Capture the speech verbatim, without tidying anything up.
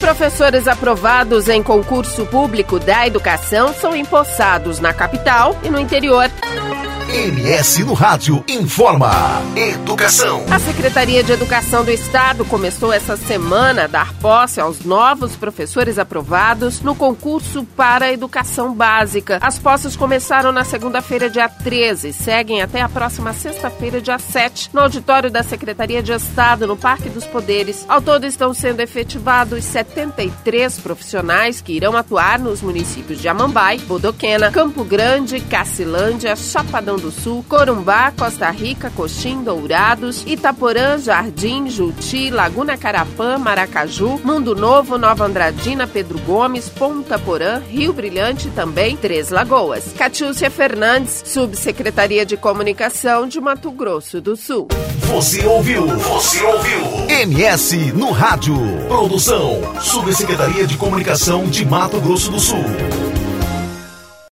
Professores aprovados em concurso público da educação são empossados na capital e no interior. M S no Rádio informa. Educação. A Secretaria de Educação do Estado começou essa semana a dar posse aos novos professores aprovados no concurso para a educação básica. As posses começaram na segunda-feira, dia treze, e seguem até a próxima sexta-feira, dia sete, no auditório da Secretaria de Estado, no Parque dos Poderes. Ao todo estão sendo efetivados setenta e três profissionais que irão atuar nos municípios de Amambai, Bodoquena, Campo Grande, Cacilândia, Chapadão do Sul, Corumbá, Costa Rica, Coxim, Dourados, Itaporã, Jardim, Juti, Laguna Carapã, Maracaju, Mundo Novo, Nova Andradina, Pedro Gomes, Ponta Porã, Rio Brilhante e também Três Lagoas. Catiúcia Fernandes, Subsecretaria de Comunicação de Mato Grosso do Sul. Você ouviu? Você ouviu? M S no Rádio. Produção, Subsecretaria de Comunicação de Mato Grosso do Sul.